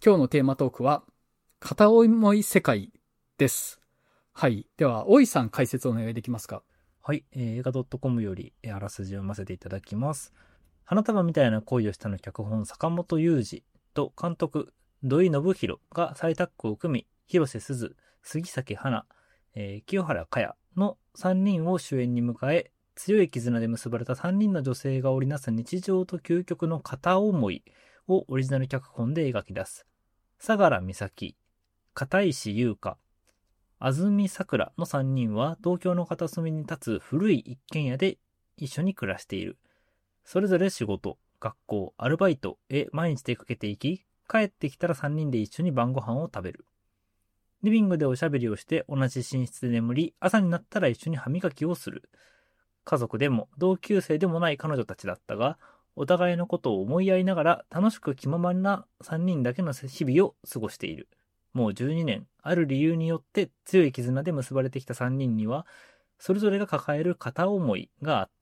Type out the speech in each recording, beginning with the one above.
今日のテーマトークは、片思い世界です。はい。では、大井さん解説お願いできますか？ はい、映画 .com よりあらすじを読ませていただきます。花束みたいな恋をしたの脚本坂本雄二と監督土井信弘が再タッグを組み、広瀬すず、杉咲花、清原果耶の3人を主演に迎え、強い絆で結ばれた3人の女性が織りなす日常と究極の片思いをオリジナル脚本で描き出す。相良美咲、片石優香、安住さくらの3人は東京の片隅に立つ古い一軒家で一緒に暮らしている。それぞれ仕事、学校、アルバイトへ毎日出かけていき、帰ってきたら3人で一緒に晩ご飯を食べる。リビングでおしゃべりをして同じ寝室で眠り、朝になったら一緒に歯磨きをする。家族でも同級生でもない彼女たちだったが、お互いのことを思い合いながら楽しく気ままな3人だけの日々を過ごしている。もう12年、ある理由によって強い絆で結ばれてきた3人には、それぞれが抱える片思いがあった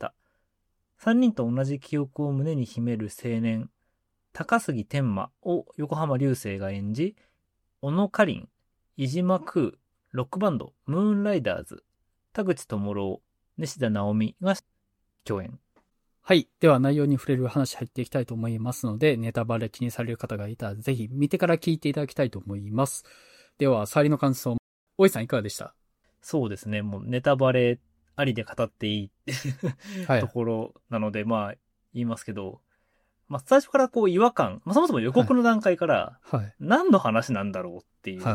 。3人と同じ記憶を胸に秘める青年、高杉天馬を横浜流星が演じ、小野かりん、飯島空、ロックバンド、ムーンライダーズ、田口智郎、西田直美が共演。 はい。では、内容に触れる話入っていきたいと思いますので、ネタバレ気にされる方がいたら、ぜひ見てから聞いていただきたいと思います。では、触りの感想、大井さんいかがでした？ そうですね、もうネタバレありで語っていいはい。 ところなので、まあ、言いますけど、まあ、最初からこう違和感、まあ、そもそも予告の段階から、 はい。 何の話なんだろうっていう、 はい。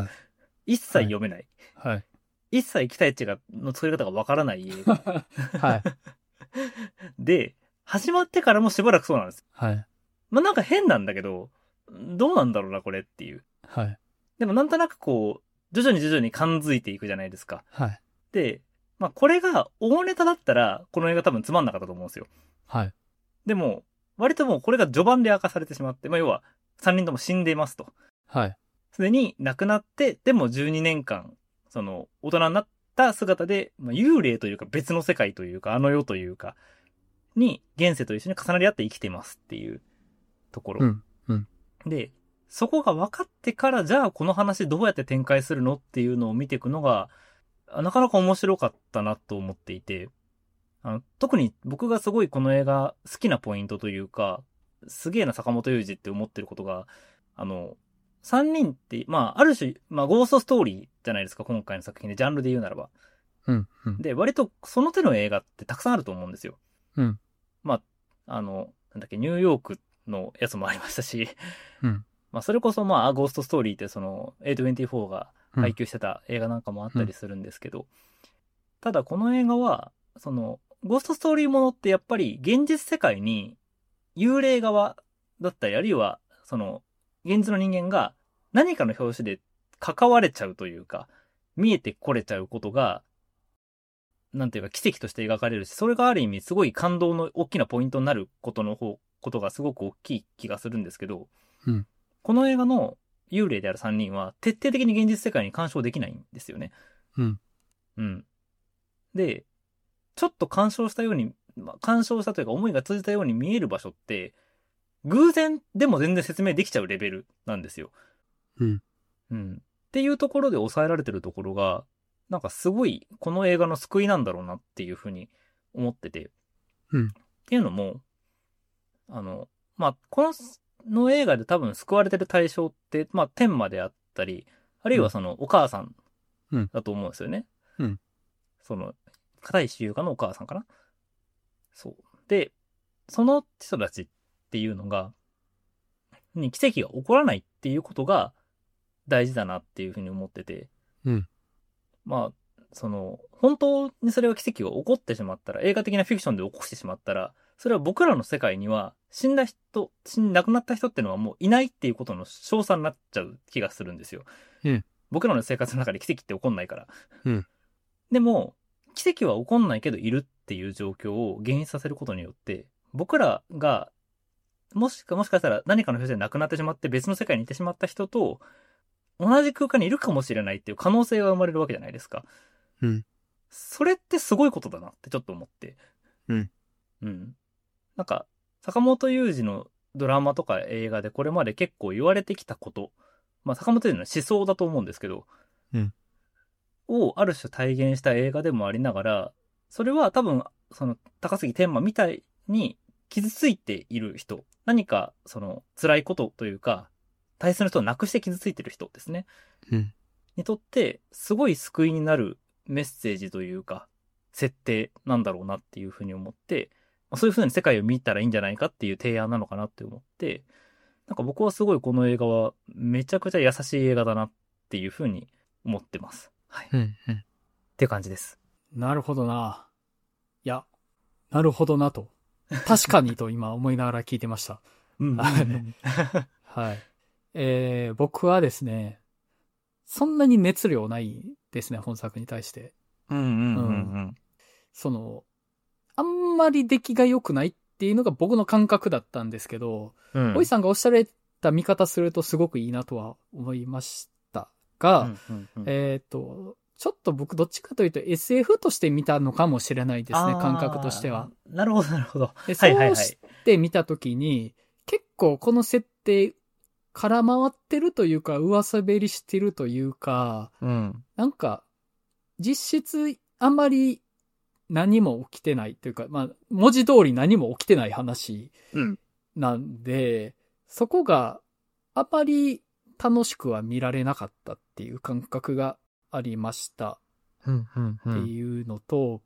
一切読めない。 はい。 一切期待値の作り方がわからない映画。 はい。 で、始まってからもしばらくそうなんです。 はい。 まあ、なんか変なんだけど、どうなんだろうな、これっていう。 はい。 でもなんとなくこう、徐々に感づいていくじゃないですか。 はい。 で、まあ、これが大ネタだったら、この映画多分つまんなかったと思うんですよ。 はい。 でも、割ともうこれが序盤で明かされてしまって、まあ、要は、3人とも死んでいますと。 はい。 すでに亡くなって、でも12年間、その、大人になった姿で、まあ、幽霊というか別の世界というか、あの世というか、に、現世と一緒に重なり合って生きてますっていうところ。 うん。うん。 で、そこが分かってから、じゃあこの話どうやって展開するのっていうのを見ていくのが、なかなか面白かったなと思っていて、特に僕がすごいこの映画好きなポイントというか、すげえな坂本雄二って思ってることが、三人って、まあ、ある種、まあ、ゴーストストーリーじゃないですか、今回の作品で、ジャンルで言うならば。 うん。うん。 で、割とその手の映画ってたくさんあると思うんですよ。 うん。 まあ、なんだっけ、ニューヨークのやつもありましたし、 うん。 まあ、それこそまあ、ゴーストストーリーってその、A24 が配給してた映画なんかもあったりするんですけど、ただこの映画は、その、ゴーストストーリーものってやっぱり現実世界に幽霊側だったり、あるいは、その、現実の人間が何かの表紙で関われちゃうというか、見えてこれちゃうことが、なんていうか奇跡として描かれるし、それがある意味すごい感動の大きなポイントになることがすごく大きい気がするんですけど、 うん。 この映画の幽霊である3人は徹底的に現実世界に干渉できないんですよね。 うん。 うん。で、ちょっと干渉したように、まあ、干渉したというか思いが通じたように見える場所って、偶然でも全然説明できちゃうレベルなんですよ。 うん。 うん。っていうところで抑えられてるところが、なんかすごいこの映画の救いなんだろうなっていうふうに思ってて。 うん。 っていうのも、まあ、この映画で多分救われてる対象って、まあ、天馬であったり、あるいはそのお母さんうん。 だと思うんですよね。 うん。 その、片石優香のお母さんかな。そう。で、その人たちっていうのが、に奇跡が起こらないっていうことが大事だなっていうふうに思ってて、 うん。 まあ、その、本当にそれが奇跡が起こってしまったら、映画的なフィクションで起こしてしまったら、それは僕らの世界には、亡くなった人ってのはもういないっていうことの証左になっちゃう気がするんですよ。 うん。 僕らの生活の中で奇跡って起こんないから。 うん。 でも、奇跡は起こんないけどいるっていう状況を現実させることによって、僕らが、もしかしたら何かの表現で亡くなってしまって別の世界に行ってしまった人と、同じ空間にいるかもしれないっていう可能性が生まれるわけじゃないですか。 うん。 それってすごいことだなってちょっと思って。 うん。 うん。なんか、坂本雄二のドラマとか映画でこれまで結構言われてきたことまあ坂本龍二の思想だと思うんですけど、 うん。 をある種体現した映画でもありながら、それは多分、その高杉天馬みたいに傷ついている人、何かその辛いことというか、大切な人を亡くして傷ついている人ですね。 うん。 にとって、すごい救いになるメッセージというか、設定なんだろうなっていうふうに思って、そういうふうに世界を見たらいいんじゃないかっていう提案なのかなって思って、なんか僕はすごいこの映画はめちゃくちゃ優しい映画だなっていうふうに思ってます。はい。っうん。うん。 ていう感じです。 なるほどな。いや、なるほどなと。確かにと今思いながら聞いてました。 うんうんうん。 はい。僕はですね、そんなに熱量ないですね、本作に対して。 うんうんうんあんまり出来が良くないっていうのが僕の感覚だったんですけど、 うん。 おいさんがおっしゃられた見方するとすごくいいなとは思いましたが、ちょっと僕どっちかというと SF として見たのかもしれないですね、感覚としては。 なるほど、なるほど。 ではいはいはい。 そうして見たときに、結構この設定、空回ってるというか、噂べりしてるというか、 うん。 なんか、実質あんまり何も起きてないというか、まあ、文字通り何も起きてない話うん。 なんで、そこがあまり楽しくは見られなかったっていう感覚がありましたうんうんうってん。 いうのと、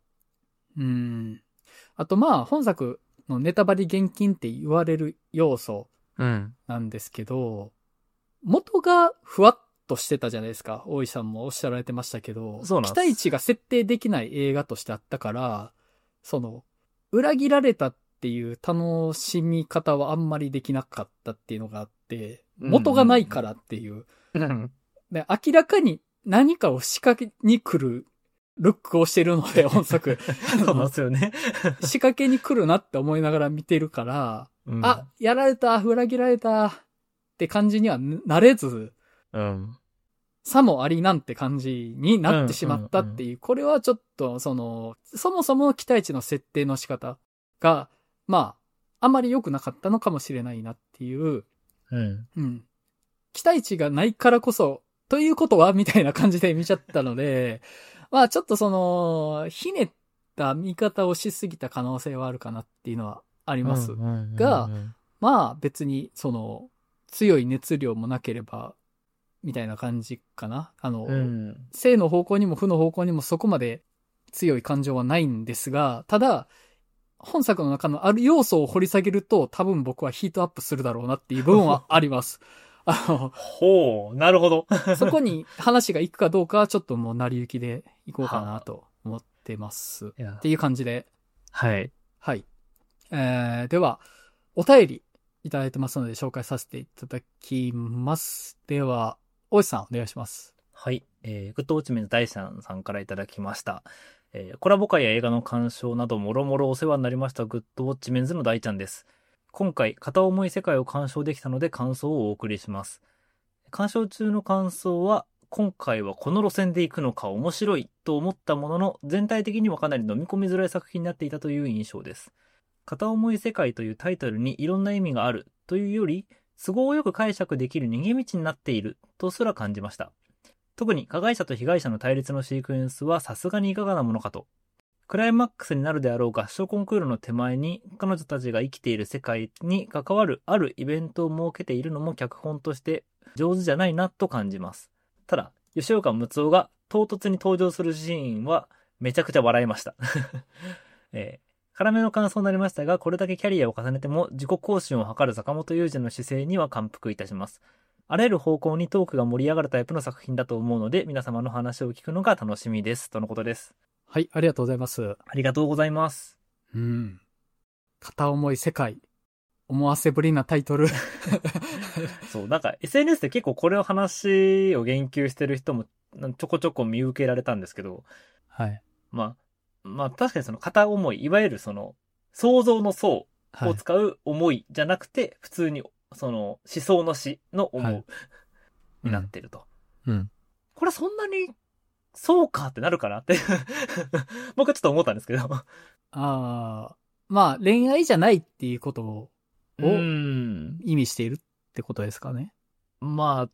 あとまあ本作のネタバレ厳禁って言われる要素うん。 なんですけど、元がふわっとしてたじゃないですか。大井さんもおっしゃられてましたけど、 そうなんです期待値が設定できない映画としてあったから、裏切られたっていう楽しみ方はあんまりできなかったっていうのがあって、元がないからっていう。 うん。 で明らかに何かを仕掛けに来るルックをしてるので、本作。 そうなんですよね。 仕掛けに来るなって思いながら見てるから、 うんあ、やられた、裏切られたって感じにはなれず、 うん。 さもありなんて感じになってしまったっていう、これはちょっと、そもそも期待値の設定の仕方が、まあ、あんまり良くなかったのかもしれないなっていう、 うん。 期待値がないからこそ、ということはみたいな感じで見ちゃったので、まあちょっとひねった見方をしすぎた可能性はあるかなっていうのはありますが、まあ別に強い熱量もなければ、みたいな感じかな。正の方向にも負の方向にもそこまで強い感情はないんですが、ただ、本作の中のある要素を掘り下げると多分僕はヒートアップするだろうなっていう部分はあります。 ほう、なるほど。 そこに話が行くかどうかはちょっともう成り行きで行こうかなと思ってます。っていう感じで。 はい。 はい。では、お便りいただいてますので紹介させていただきます。では、大石さんお願いします。 はい。グッドウォッチメンズ大さんからいただきました。コラボ会や映画の鑑賞などもろもろお世話になりましたグッドウォッチメンズの大ちゃんです。今回、片思い世界を鑑賞できたので感想をお送りします。鑑賞中の感想は、今回はこの路線で行くのか面白いと思ったものの、全体的にはかなり飲み込みづらい作品になっていたという印象です。片思い世界というタイトルにいろんな意味があるというより、都合よく解釈できる逃げ道になっているとすら感じました。特に加害者と被害者の対立のシークエンスはさすがにいかがなものかと。クライマックスになるであろう合唱コンクールの手前に彼女たちが生きている世界に関わるあるイベントを設けているのも脚本として上手じゃないなと感じます。ただ、吉岡睦夫が唐突に登場するシーンはめちゃくちゃ笑いました。辛めの感想になりましたが、これだけキャリアを重ねても自己更新を図る坂本雄二の姿勢には感服いたします。あらゆる方向にトークが盛り上がるタイプの作品だと思うので、皆様の話を聞くのが楽しみです。とのことです。 はい、ありがとうございます。 ありがとうございます。 片思い世界。思わせぶりなタイトル。 そう、なんか SNS で結構これを話を言及してる人もちょこちょこ見受けられたんですけど、 はい。 まあ確かにその片思い、いわゆるその想像の想を使う思いじゃなくて、普通にその思想の思の思う、になってると。これそんなにそうかってなるかなって僕はちょっと思ったんですけど。 まあ恋愛じゃないっていうことを意味しているってことですかね。 まあ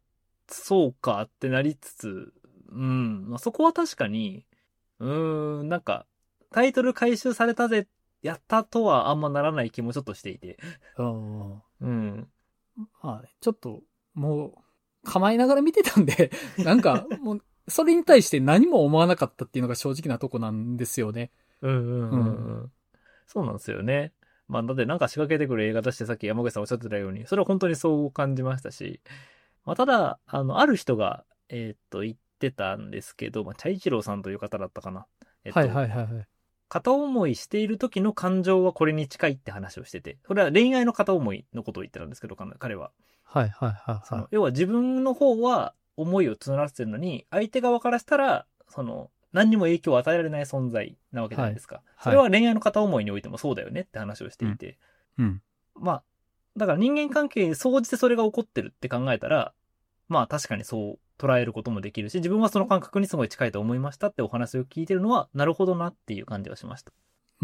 そうかってなりつつ、まあ、そこは確かに、なんか、タイトル回収されたぜ、やったとはあんまならない気もちょっとしていて。 うん。 うん。 まあ、ちょっと、もう、構えながら見てたんで、なんか、もう、それに対して何も思わなかったっていうのが正直なとこなんですよね。 うんうんうんううん。 ん。そうなんですよね。まあ、だってなんか仕掛けてくる映画としてさっき山口さんおっしゃってたように、それは本当にそう感じましたし、まあ、ただ、ある人が、言ってたんですけど、まあ、チャイチローさんという方だったかな。 はいはいはいはい。 片思いしている時の感情はこれに近いって話をしてて、それは恋愛の片思いのことを言ってたんですけど、彼は。 はいはいはいはい。 要は自分の方は思いを募らせてるのに、相手側からしたら、何にも影響を与えられない存在なわけじゃないですか。それは恋愛の片思いにおいてもそうだよねって話をしていて。 うん。 まあ、だから人間関係に総じてそれが起こってるって考えたら、まあ確かにそう捉えることもできるし、自分はその感覚にすごい近いと思いましたってお話を聞いてるのは、なるほどなっていう感じはしました。 うん。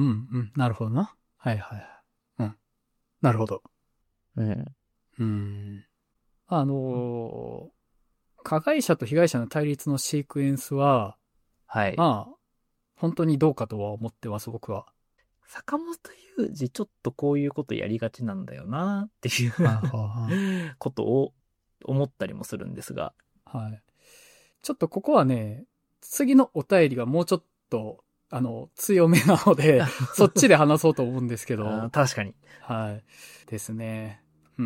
なるほどな。はいはいはい。うん。なるほど。 うん。 うん。加害者と被害者の対立のシークエンスは、 はい。 まあ、本当にどうかとは思ってます、僕は。 坂本雄二ちょっとこういうことやりがちなんだよなっていうことを思ったりもするんですが。 はい。ちょっとここはね、次のお便りがもうちょっと、強めなので、そっちで話そうと思うんですけど。 確かに。 はい。ですね。うん。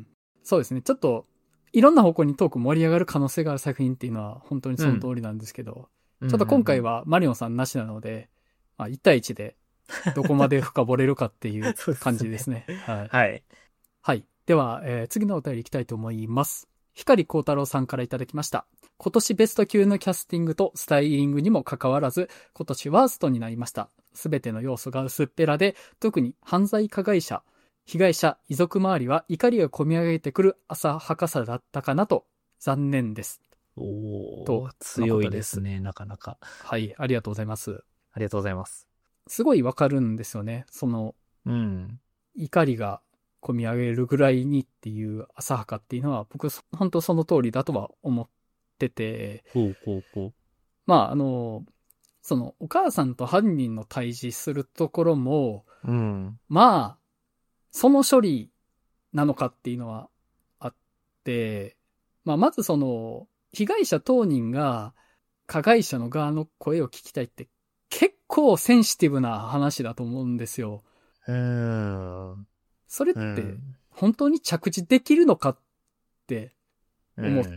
そうですね。ちょっと、いろんな方向にトーク盛り上がる可能性がある作品っていうのは本当にその通りなんですけど、ちょっと今回はマリオンさんなしなので、まあ、1対1でどこまで深掘れるかっていう感じですね。はい。 はい。 はい。では、次のお便りいきたいと思います。光光太郎さんからいただきました。今年ベスト級のキャスティングとスタイリングにもかかわらず、今年ワーストになりました。すべての要素が薄っぺらで、特に犯罪加害者、被害者、遺族周りは怒りが込み上げてくる浅はかさだったかなと、残念です。 おー、強いですね、なかなか。 はい、ありがとうございます。 ありがとうございます。 すごいわかるんですよね。怒りが込み上げるぐらいにっていう浅はかっていうのは、僕、本当その通りだとは思ってて、まあ、お母さんと犯人の対峙するところも、まあ、その処理なのかっていうのはあって、まあ、まず被害者当人が加害者の側の声を聞きたいって結構センシティブな話だと思うんですよ。それって、本当に着地できるのかって思って、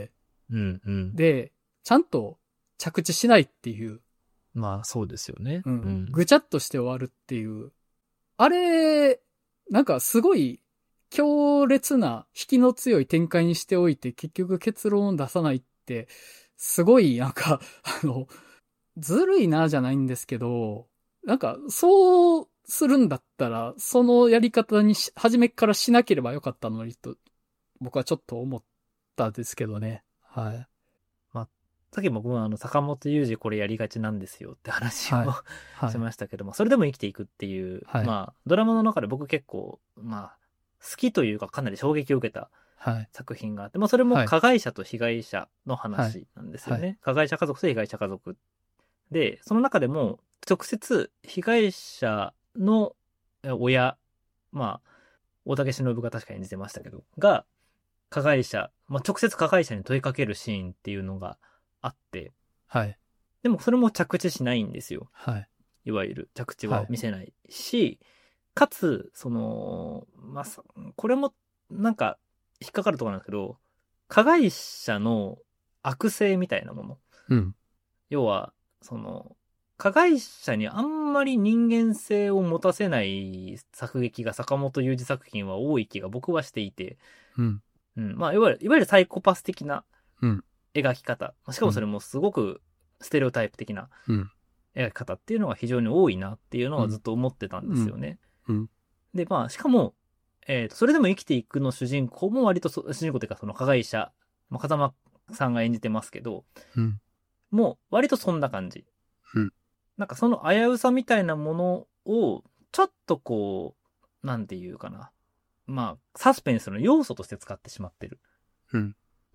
で、ちゃんと着地しないっていう。 まあ、そうですよね。 ぐちゃっとして終わるっていう。あれ、なんかすごい強烈な引きの強い展開にしておいて結局結論を出さないって、すごいなんか、ずるいなじゃないんですけど、なんかそうするんだったら、そのやり方に初めからしなければよかったのにと、僕はちょっと思ったんですけどね。はい。 まあ、さっき僕も坂本雄二これやりがちなんですよって話を、しましたけども、それでも生きていくっていう、まあ、ドラマの中で僕結構、まあ、好きというかかなり衝撃を受けた作品があって、まあそれも加害者と被害者の話なんですよね。加害者家族と被害者家族。で、その中でも直接被害者の親、まあ、大竹しのぶが確かに演じてましたけど、が、加害者、まあ、直接加害者に問いかけるシーンっていうのがあって、でもそれも着地しないんですよ。いわゆる着地は見せないし、かつ、まあ、これもなんか引っかかるところなんですけど、加害者の悪性みたいなもの。要は、加害者にあんまり人間性を持たせない作劇が坂本雄二作品は多い気が僕はしていて、まあ、いわゆるサイコパス的な描き方。しかもそれもすごくステレオタイプ的な描き方っていうのが非常に多いなっていうのはずっと思ってたんですよね。で、まあ、しかも、それでも生きていくの主人公も割と主人公というかその加害者、まあ、風間さんが演じてますけど、もう割とそんな感じ。なんかその危うさみたいなものを、ちょっとこう、なんていうかな。まあ、サスペンスの要素として使ってしまってる。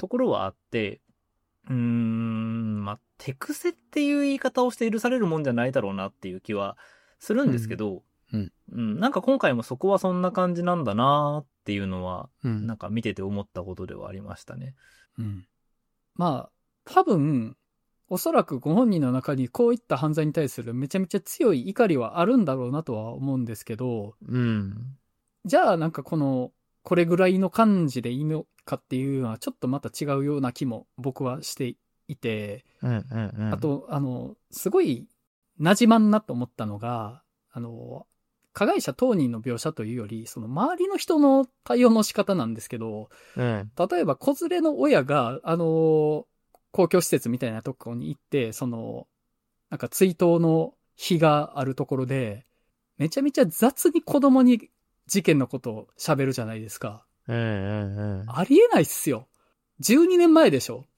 ところはあって、まあ、手癖っていう言い方をして許されるもんじゃないだろうなっていう気はするんですけど、なんか今回もそこはそんな感じなんだなっていうのは、なんか見てて思ったことではありましたね。 まあ、多分、おそらくご本人の中にこういった犯罪に対するめちゃめちゃ強い怒りはあるんだろうなとは思うんですけど、じゃあなんかこれぐらいの感じでいいのかっていうのはちょっとまた違うような気も僕はしていて、あと、すごい馴染まんなと思ったのが、加害者当人の描写というより、その周りの人の対応の仕方なんですけど、例えば子連れの親が、公共施設みたいなところに行って、なんか追悼の日があるところで、めちゃめちゃ雑に子供に事件のことを喋るじゃないですか。ありえないっすよ。12年前でしょ。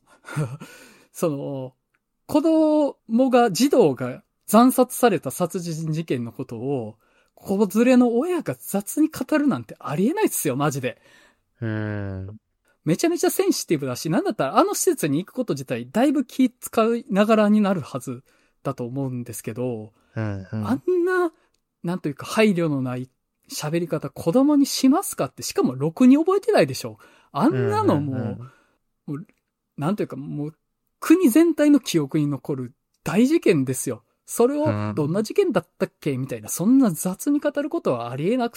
児童が惨殺された殺人事件のことを、子連れの親が雑に語るなんてありえないっすよ、マジで。めちゃめちゃセンシティブだし、なんだったらあの施設に行くこと自体だいぶ気使いながらになるはずだと思うんですけど、あんな、なんというか配慮のない喋り方子供にしますかって、しかもろくに覚えてないでしょ。あんなのもう、なんというかもう、国全体の記憶に残る大事件ですよ。それをどんな事件だったっけみたいな、そんな雑に語ることはありえなくって。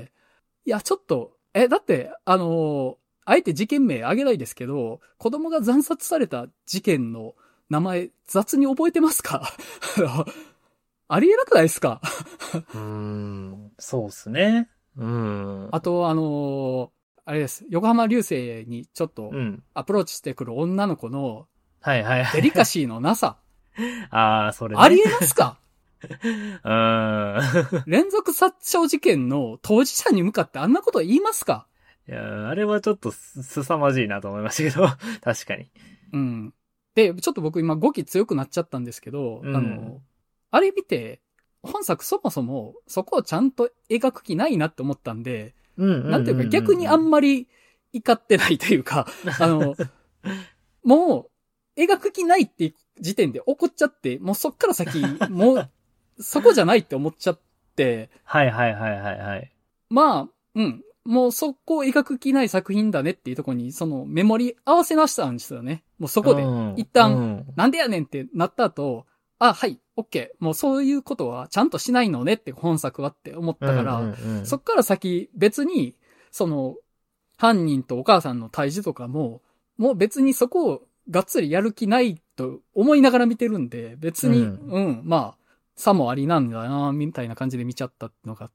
いや、ちょっと、だって、あえて事件名挙げないですけど、子供が惨殺された事件の名前雑に覚えてますか？ありえなくないですか？ そうっすね。 あと、あれです。横浜流星にちょっとアプローチしてくる女の子のデリカシーのなさ。 それね。 ありえますか？連続殺傷事件の当事者に向かってあんなこと言いますか？ いや、あれはちょっと凄まじいなと思いましたけど、確かに。 で、ちょっと僕今語気強くなっちゃったんですけど、あれ見て、本作そもそもそこをちゃんと描く気ないなって思ったんで、なんていうか逆にあんまり怒ってないというか、もう描く気ないって時点で怒っちゃって、もうそっから先、もうそこじゃないって思っちゃって、まあ、もうそこを描く気ない作品だねっていうところに、メモリ合わせなしたんですよね。もうそこで、一旦、なんでやねんってなった後、はい、オッケー。もうそういうことはちゃんとしないのねって本作はって思ったから、そっから先別に、犯人とお母さんの対峙とかも、もう別にそこをがっつりやる気ないと思いながら見てるんで、別に、まあ、さもありなんだな、みたいな感じで見ちゃったのがあって、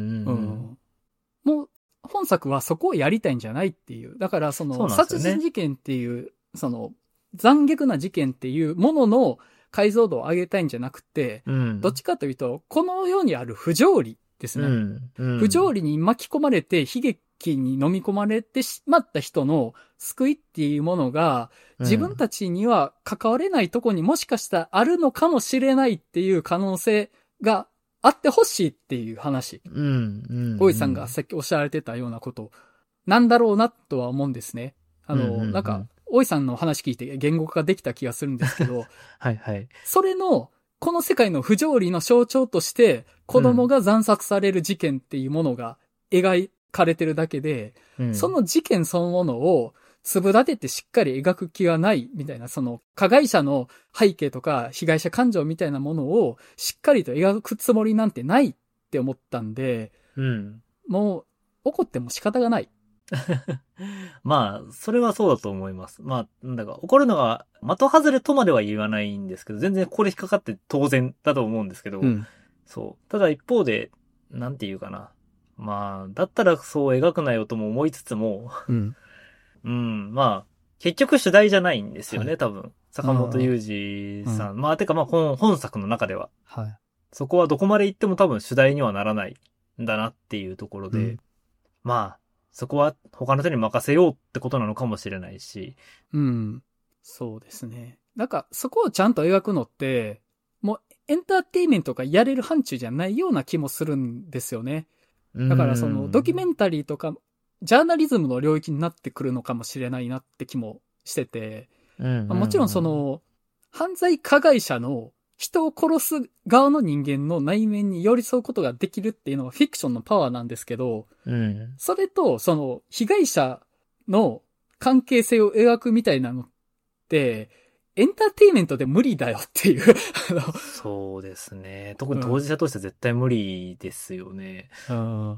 もう、本作はそこをやりたいんじゃないっていう。だから殺人事件っていう、残虐な事件っていうものの解像度を上げたいんじゃなくて、どっちかというと、この世にある不条理ですね。不条理に巻き込まれて、悲劇に飲み込まれてしまった人の救いっていうものが、自分たちには関われないとこにもしかしたらあるのかもしれないっていう可能性があってほしいっていう話。大井さんがさっきおっしゃられてたようなことなんだろうなとは思うんですね。なんか、大井さんの話聞いて言語化できた気がするんですけど、それの、この世界の不条理の象徴として、子供が惨殺される事件っていうものが描かれてるだけで、その事件そのものを粒立ててしっかり描く気はないみたいな、加害者の背景とか被害者感情みたいなものをしっかりと描くつもりなんてないって思ったんで、もう怒っても仕方がない。 まあ、それはそうだと思います。まあ、だから怒るのが的外れとまでは言わないんですけど、全然ここで引っかかって当然だと思うんですけど、そう。ただ一方で、なんていうかな。まあ、だったらそう描くなよとも思いつつも、まあ、結局主題じゃないんですよね、多分。坂本雄二さん。まあ、てかまあ本作の中では。そこはどこまで行っても多分主題にはならないんだなっていうところで、まあ、そこは他の人に任せようってことなのかもしれないし。 そうですね。なんか、そこをちゃんと描くのって、もうエンターテインメントがやれる範疇じゃないような気もするんですよね。だからドキュメンタリーとかジャーナリズムの領域になってくるのかもしれないなって気もしてて、もちろんその、犯罪加害者の人を殺す側の人間の内面に寄り添うことができるっていうのはフィクションのパワーなんですけど、それとその被害者の関係性を描くみたいなのって、エンターテインメントで無理だよっていうそうですね。特に当事者として絶対無理ですよね。 うん、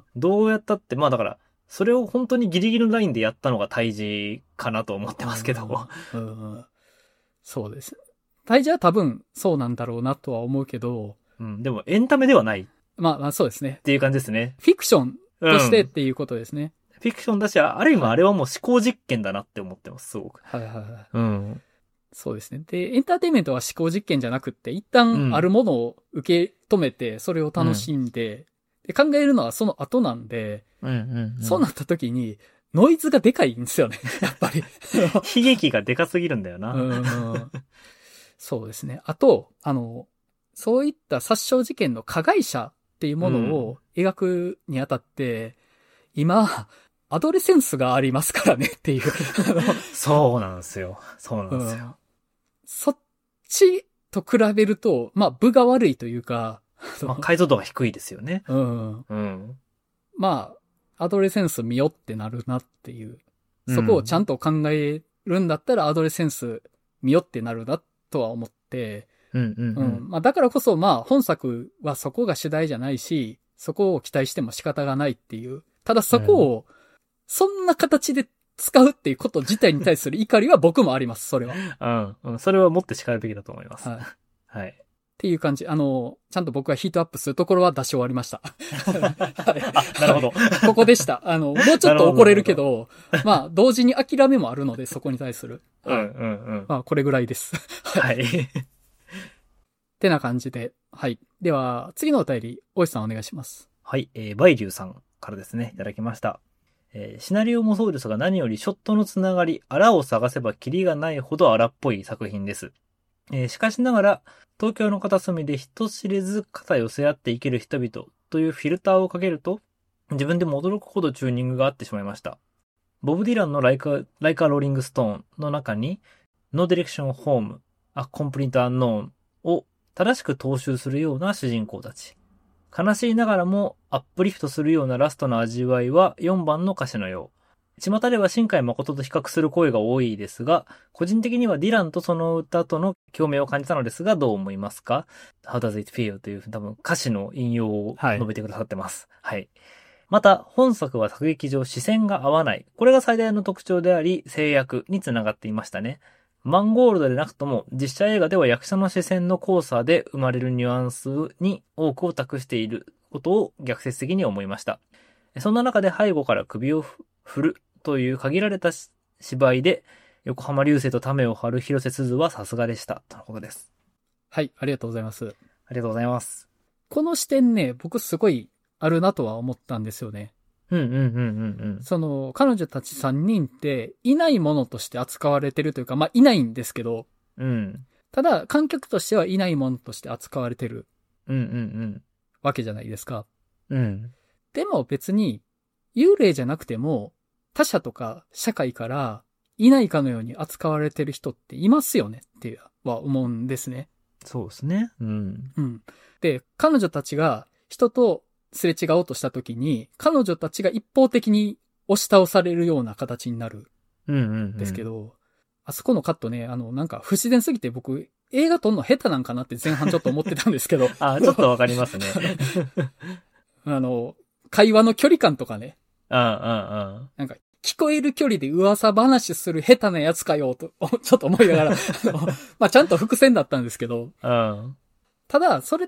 どうやったって、まあだから、それを本当にギリギリのラインでやったのが胎児かなと思ってますけど。 そうです。胎児は多分そうなんだろうなとは思うけど。 でもエンタメではない。 まあそうですね。 っていう感じですね。 フィクションとしてっていうことですね。 フィクションだし、ある意味あれはもう思考実験だなって思ってます、すごく。 はいはいはい。そうですね。で、エンターテインメントは思考実験じゃなくって、一旦あるものを受け止めて、それを楽しんで、で考えるのはその後なんで、そうなった時に、ノイズがでかいんですよね。やっぱり。 悲劇がでかすぎるんだよな。 そうですね。あと、そういった殺傷事件の加害者っていうものを描くにあたって、今、アドレセンスがありますからねっていう。 そうなんですよ。そうなんですよ。 そっちと比べると、まあ、分が悪いというか、 まあ、解像度が低いですよね。 まあ、アドレセンス見よってなるなっていう。そこをちゃんと考えるんだったら、アドレセンス見よってなるなとは思って、まあ、だからこそ、まあ、本作はそこが主題じゃないし、そこを期待しても仕方がないっていう。ただそこを、そんな形で使うっていうこと自体に対する怒りは僕もあります、それは。 それはもって叱るべきだと思います。はい。 っていう感じ。ちゃんと僕がヒートアップするところは出し終わりました。 なるほど。 ここでした。もうちょっと怒れるけど、まあ、同時に諦めもあるので、そこに対する。まあ、これぐらいです。 はい。 ってな感じで。はい。では、次のお便り、大石さんお願いします。 はい。バイリュウさんからですね、いただきました。シナリオもそうですが何よりショットのつながり、あらを探せばキリがないほど荒っぽい作品です。しかしながら、東京の片隅で人知れず肩寄せ合って生きる人々というフィルターをかけると、自分でも驚くほどチューニングが合ってしまいました。ボブ・ディランのライカ・ローリング・ストーンの中に、ノーディレクション・ホーム、コンプリート・アンノーンを正しく踏襲するような主人公たち。悲しいながらもアップリフトするようなラストの味わいは4番の歌詞のよう。巷では新海誠と比較する声が多いですが、個人的にはディランとその歌との共鳴を感じたのですが、どう思いますか？ How does it feel? という多分歌詞の引用を述べてくださってます。はい。また、本作は作劇上視線が合わない。これが最大の特徴であり、制約につながっていましたね。マンゴールドでなくとも、実写映画では役者の視線の交差で生まれるニュアンスに多くを託していることを逆説的に思いました。そんな中で背後から首を振るという限られた芝居で、横浜流星とためを張る広瀬すずはさすがでした。とのことです。 はい、ありがとうございます。 ありがとうございます。 この視点ね、僕すごいあるなとは思ったんですよね。その、彼女たち3人っていないものとして扱われてるというか、まあいないんですけど、ただ観客としてはいないものとして扱われてるわけじゃないですか。でも別に幽霊じゃなくても他者とか社会からいないかのように扱われてる人っていますよねっては思うんですね。 そうですね。 で、彼女たちが人とすれ違おうとした時に、彼女たちが一方的に押し倒されるような形になる。ですけど、あそこのカットね、なんか不自然すぎて僕、映画撮んの下手なんかなって前半ちょっと思ってたんですけど。 ちょっとわかりますね。 会話の距離感とかね。 なんか、聞こえる距離で噂話する下手なやつかよ、と、ちょっと思いながら、まあ、ちゃんと伏線だったんですけど。ただ、それって、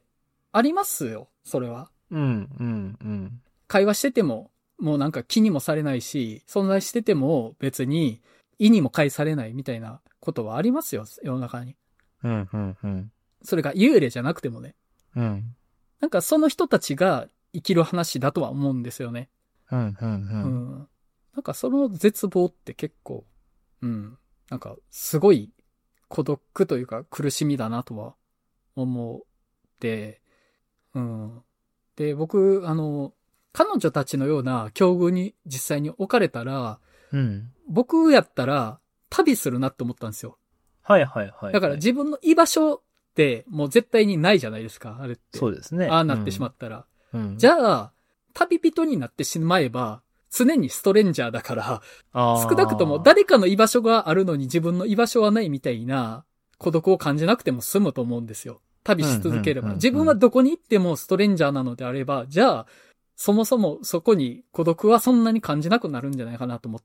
ありますよ、それは。会話してても、もうなんか気にもされないし、存在してても別に意にも介されないみたいなことはありますよ、世の中に。それが幽霊じゃなくてもね。なんかその人たちが生きる話だとは思うんですよね。なんかその絶望って結構、なんかすごい孤独というか苦しみだなとは思って、で、僕、 彼女たちのような境遇に実際に置かれたら、 うん。 僕やったら旅するなって思ったんですよ。 はいはいはい。 だから自分の居場所ってもう絶対にないじゃないですか、あれって。 そうですね。 ああなってしまったら。 うん。 じゃあ、旅人になってしまえば、常にストレンジャーだから、少なくとも誰かの居場所があるのに自分の居場所はないみたいな孤独を感じなくても済むと思うんですよ。旅し続ければ。自分はどこに行ってもストレンジャーなのであれば、じゃあ、そもそもそこに孤独はそんなに感じなくなるんじゃないかなと思って。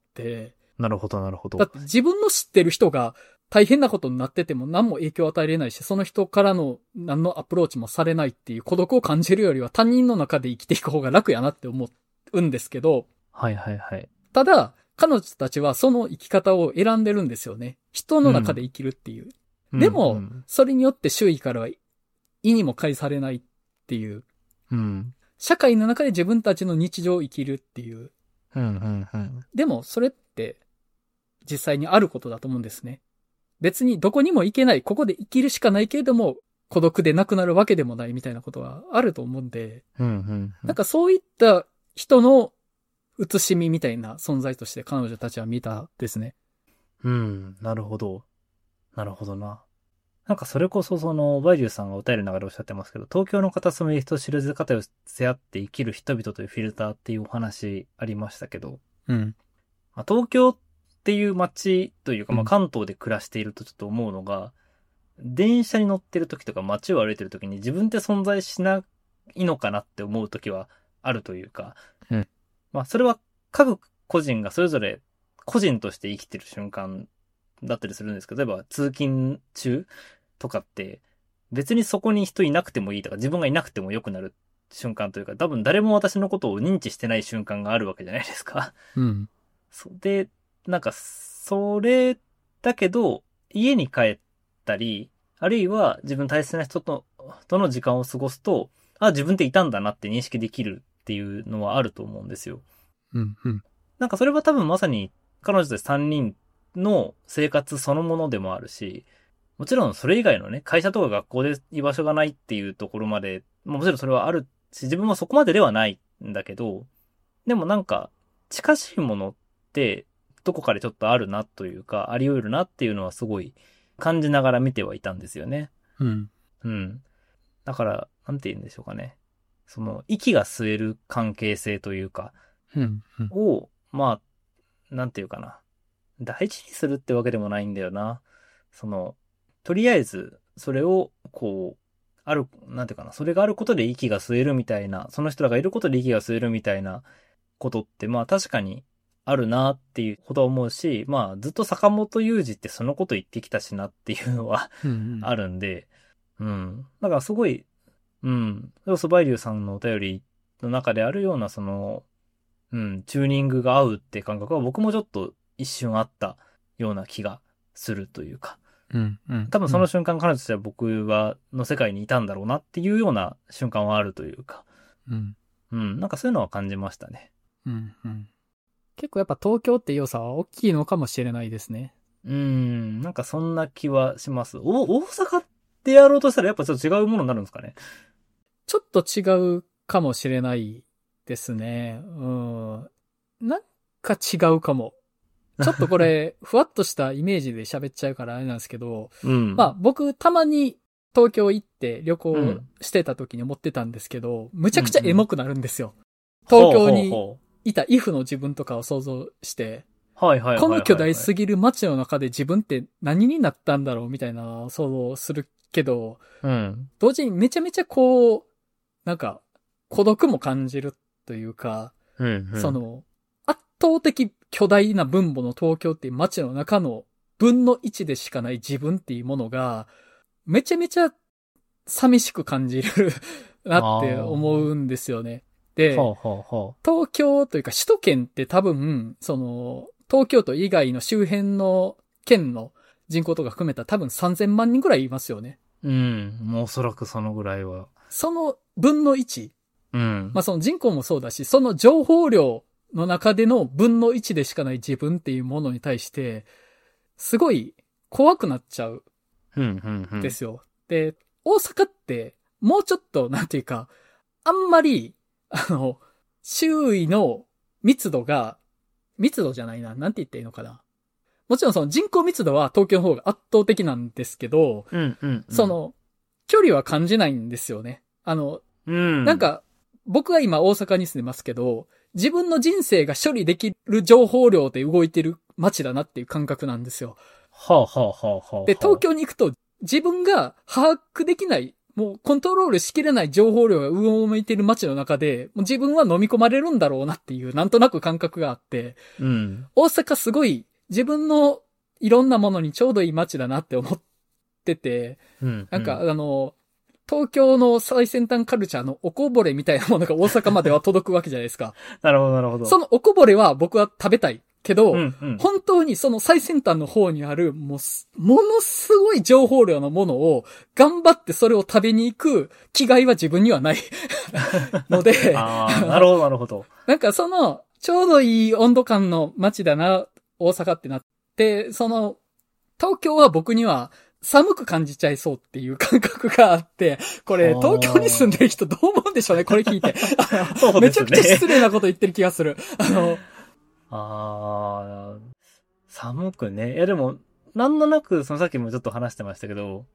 なるほどなるほど。 だって自分の知ってる人が大変なことになってても何も影響を与えれないし、その人からの何のアプローチもされないっていう孤独を感じるよりは他人の中で生きていく方が楽やなって思うんですけど。 はいはいはい。 ただ、彼女たちはその生き方を選んでるんですよね。人の中で生きるっていう。でも、それによって周囲からは意にも介されないっていう。社会の中で自分たちの日常を生きるっていう。でも、それって実際にあることだと思うんですね。別にどこにも行けない、ここで生きるしかないけれども、孤独でなくなるわけでもないみたいなことはあると思うんで、なんかそういった人の写しみみたいな存在として彼女たちは見たですね。 なるほど。なるほどな。なんかそれこそバイリューさんがお便りの中でおっしゃってますけど、東京の片隅に人知れず方を背負って生きる人々というフィルターっていうお話ありましたけど、東京っていう街というか、関東で暮らしているとちょっと思うのが、電車に乗ってる時とか街を歩いてる時に自分って存在しないのかなって思う時はあるというか、それは各個人がそれぞれ個人として生きてる瞬間だったりするんですけど、例えば通勤中とかって別にそこに人いなくてもいいとか自分がいなくても良くなる瞬間というか、多分誰も私のことを認知してない瞬間があるわけじゃないですか。で、なんかそれだけど家に帰ったり、あるいは自分大切な人との時間を過ごすと、自分っていたんだなって認識できるっていうのはあると思うんですよ。なんかそれは多分まさに彼女たち3人の生活そのものでもあるし、もちろんそれ以外のね、会社とか学校で居場所がないっていうところまで、もちろんそれはあるし、自分もそこまでではないんだけど、でもなんか近しいものってどこかでちょっとあるなというか、あり得るなっていうのはすごい感じながら見てはいたんですよね。だから、なんて言うんでしょうかね。息が吸える関係性というか、を、なんていうかな。大事にするってわけでもないんだよな。とりあえず、それを、なんていうかな。それがあることで息が吸えるみたいな、その人らがいることで息が吸えるみたいなことって、確かにあるなっていうことは思うし、ずっと坂本雄二ってそのこと言ってきたしなっていうのはあるんで、だからすごい、それこそバイリューさんのお便りの中であるようなチューニングが合うって感覚は僕もちょっと一瞬あったような気がするというか。多分その瞬間彼女たちは僕の世界にいたんだろうなっていうような瞬間はあるというか。なんかそういうのは感じましたね。 結構やっぱ東京って要素は大きいのかもしれないですね。 なんかそんな気はします。大阪でやろうとしたらやっぱちょっと違うものになるんですかね。 ちょっと違うかもしれないですね。なんか違うかも。ちょっとこれ、ふわっとしたイメージで喋っちゃうからあれなんですけど、僕たまに東京行って旅行してた時に思ってたんですけど、むちゃくちゃエモくなるんですよ。東京にいたイフの自分とかを想像して、この巨大すぎる街の中で自分って何になったんだろうみたいな想像するけど、同時にめちゃめちゃなんか孤独も感じるというか、圧倒的巨大な分母の東京っていう街の中の分の1でしかない自分っていうものが、めちゃめちゃ寂しく感じるなって思うんですよね。で、東京というか首都圏って多分、東京都以外の周辺の県の人口とか含めたら多分3000万人ぐらいいますよね。 もうおそらくそのぐらいは。 その分の1。その人口もそうだし、その情報量の中での分の1でしかない自分っていうものに対して、すごい怖くなっちゃうんですよ。で、大阪ってもうちょっと、なんていうか、あんまり、 周囲の密度じゃないな。なんて言っていいのかな。もちろんその人口密度は東京の方が圧倒的なんですけど、その、距離は感じないんですよね。なんか、僕は今大阪に住んでますけど、自分の人生が処理できる情報量で動いてる街だなっていう感覚なんですよ。で、東京に行くと自分が把握できない、もうコントロールしきれない情報量が上を向いてる街の中で、もう自分は飲み込まれるんだろうなっていうなんとなく感覚があって、大阪すごい自分のいろんなものにちょうどいい街だなって思ってて、なんか東京の最先端カルチャーのおこぼれみたいなものが大阪までは届くわけじゃないですか。 なるほど、なるほど。 そのおこぼれは僕は食べたいけど、本当にその最先端の方にある、ものすごい情報量のものを頑張ってそれを食べに行く気概は自分にはないので、 なるほど、なるほど。 なんかその、ちょうどいい温度感の街だな、大阪ってなって、東京は僕には寒く感じちゃいそうっていう感覚があって、これ東京に住んでる人どう思うんでしょうね、これ聞いて。そうですね、めちゃくちゃ失礼なこと言ってる気がする。 寒くね。いやでも、なんとなく、さっきもちょっと話してましたけど、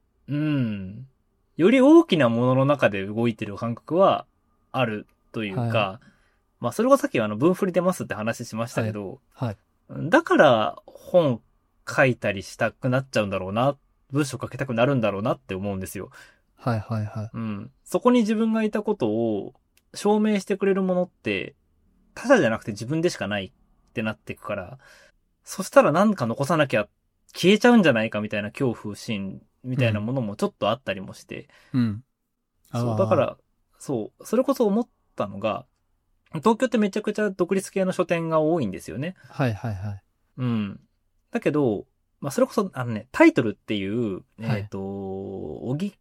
より大きなものの中で動いてる感覚はあるというか、まあそれがさっき分振り出ますって話しましたけど、だから本書いたりしたくなっちゃうんだろうな、文章書きたくなるんだろうなって思うんですよ。そこに自分がいたことを証明してくれるものって、他者じゃなくて自分でしかないってなっていくから、そしたらなんか残さなきゃ消えちゃうんじゃないかみたいな恐怖心みたいなものもちょっとあったりもして。そう、だから、それこそ思ったのが、東京ってめちゃくちゃ独立系の書店が多いんですよね。だけど、まあ、それこそ、タイトルっていう、荻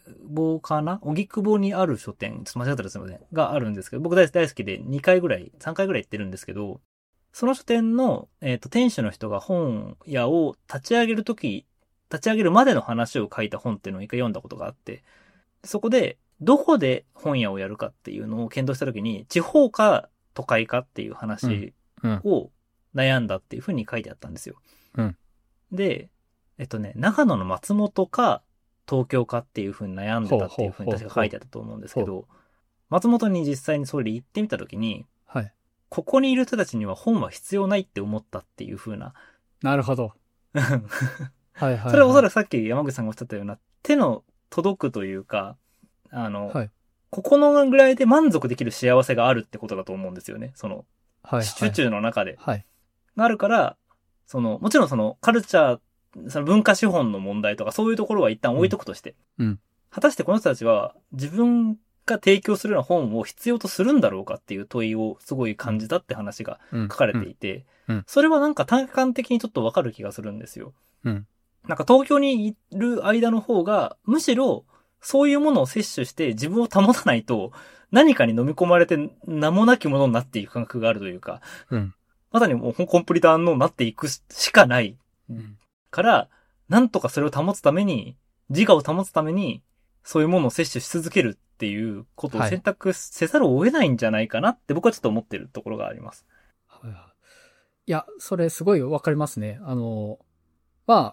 窪にある書店、ちょっと間違ったらすみません、があるんですけど、僕大好きで2回ぐらい、3回ぐらい行ってるんですけど、その書店の、店主の人が本屋を立ち上げるまでの話を書いた本っていうのを一回読んだことがあって、そこで、どこで本屋をやるかっていうのを検討したときに、地方か都会かっていう話を悩んだっていうふうに書いてあったんですよ。で、長野の松本か東京かっていうふうに悩んでたっていうふうに確か書いてあったと思うんですけど、松本に実際にそれで行ってみたときに、ここにいる人たちには本は必要ないって思ったっていうふうな。 なるほど。それはおそらくさっき山口さんがおっしゃったような手の届くというか、ここのぐらいで満足できる幸せがあるってことだと思うんですよね。集中の中で。があるから、もちろんカルチャー、文化資本の問題とかそういうところは一旦置いとくとして。果たしてこの人たちは自分が提供するような本を必要とするんだろうかっていう問いをすごい感じたって話が書かれていて、それはなんか体感的にちょっとわかる気がするんですよ。なんか東京にいる間の方が、むしろそういうものを摂取して自分を保たないと何かに飲み込まれて名もなきものになっていく感覚があるというか、まさにもうコンプリートのなっていくしかないから、なんとかそれを保つために、自我を保つために、そういうものを摂取し続けるっていうことを選択せざるを得ないんじゃないかなって僕はちょっと思ってるところがあります。 いや、それすごいわかりますね。我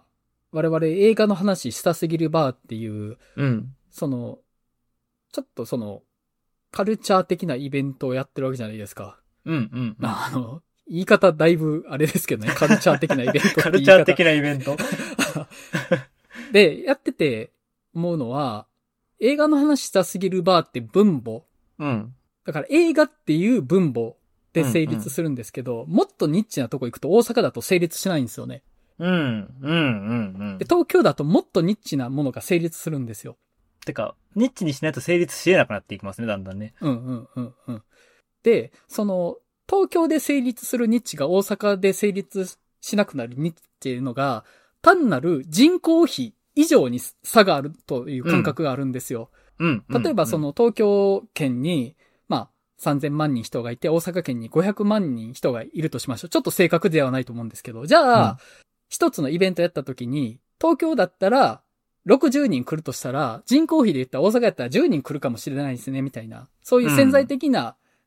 々映画の話したすぎるバーっていう、ちょっとカルチャー的なイベントをやってるわけじゃないですか。言い方だいぶあれですけどね、カルチャー的なイベント。 カルチャー的なイベントで、やってて思うのは、映画の話したすぎるバーって分母。だから映画っていう分母で成立するんですけど、もっとニッチなとこ行くと大阪だと成立しないんですよね。で、東京だともっとニッチなものが成立するんですよ。 てか、ニッチにしないと成立し得なくなっていきますね、だんだんね。 で、東京で成立するニッチが大阪で成立しなくなるニッチっていうのが、単なる人口比以上に差があるという感覚があるんですよ。例えば東京圏に、3000万人人がいて、大阪圏に500万人人がいるとしましょう。ちょっと正確ではないと思うんですけど、じゃあ、一つのイベントやった時に、東京だったら60人来るとしたら、人口比で言ったら大阪やったら10人来るかもしれないですね、みたいな。そういう潜在的な、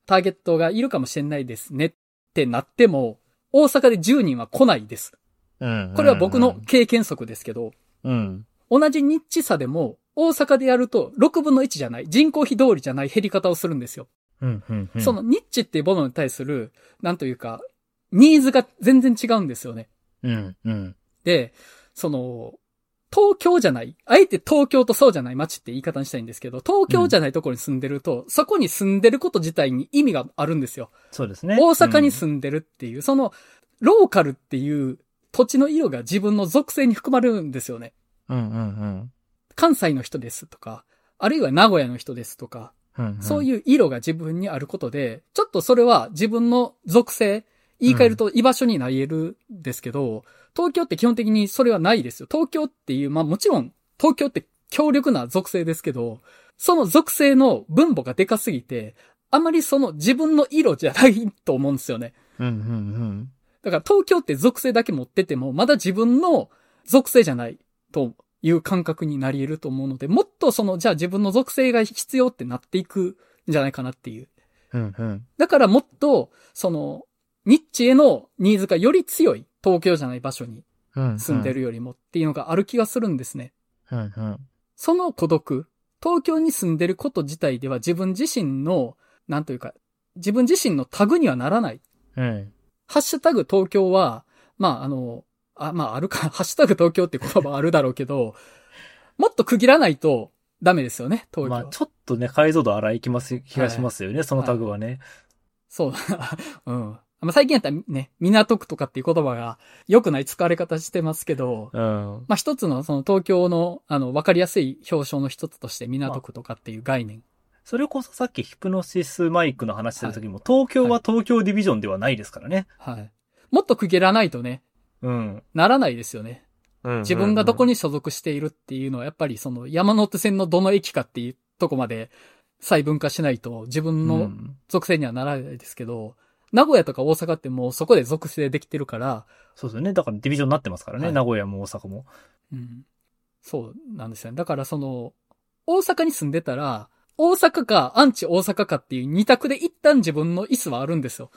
ターゲットがいるかもしれないですねってなっても、大阪で10人は来ないです。これは僕の経験則ですけど、同じニッチさでも、大阪でやると6分の1じゃない、人口比通りじゃない減り方をするんですよ。そのニッチっていうものに対する、なんというか、ニーズが全然違うんですよね。で、東京じゃない、あえて東京とそうじゃない街って言い方にしたいんですけど、東京じゃないところに住んでると、そこに住んでること自体に意味があるんですよ。 そうですね。 大阪に住んでるっていう、その、ローカルっていう土地の色が自分の属性に含まれるんですよね。関西の人ですとか、あるいは名古屋の人ですとか、そういう色が自分にあることで、ちょっとそれは自分の属性、言い換えると居場所になり得るんですけど、東京って基本的にそれはないですよ。東京っていう、まあもちろん東京って強力な属性ですけど、その属性の分母がでかすぎて、あまりその自分の色じゃないと思うんですよね。だから東京って属性だけ持ってても、まだ自分の属性じゃないという感覚になり得ると思うので、もっとじゃあ自分の属性が必要ってなっていくんじゃないかなっていう。だからもっと、ニッチへのニーズがより強い東京じゃない場所に住んでるよりもっていうのがある気がするんですね。その孤独、東京に住んでること自体では自分自身の、なんというか、自分自身のタグにはならない。ハッシュタグ東京は、まああるか、ハッシュタグ東京って言葉はあるだろうけど、もっと区切らないとダメですよね、東京。 まあちょっとね、解像度荒い気がしますよね、そのタグはね。 そう。最近やったらね、港区とかっていう言葉が良くない使われ方してますけど、まあ一つの東京のわかりやすい表彰の一つとして港区とかっていう概念。 それこそさっきヒプノシスマイクの話してる時も、東京は東京ディビジョンではないですからね。 もっと区切らないとね、ならないですよね。自分がどこに所属しているっていうのはやっぱり山手線のどの駅かっていうとこまで細分化しないと自分の属性にはならないですけど、名古屋とか大阪ってもうそこで属性できてるから。 そうですよね。だからディビジョンになってますからね。名古屋も大阪も。 そうなんですよね。だから大阪に住んでたら、大阪かアンチ大阪かっていう二択で一旦自分の椅子はあるんですよ。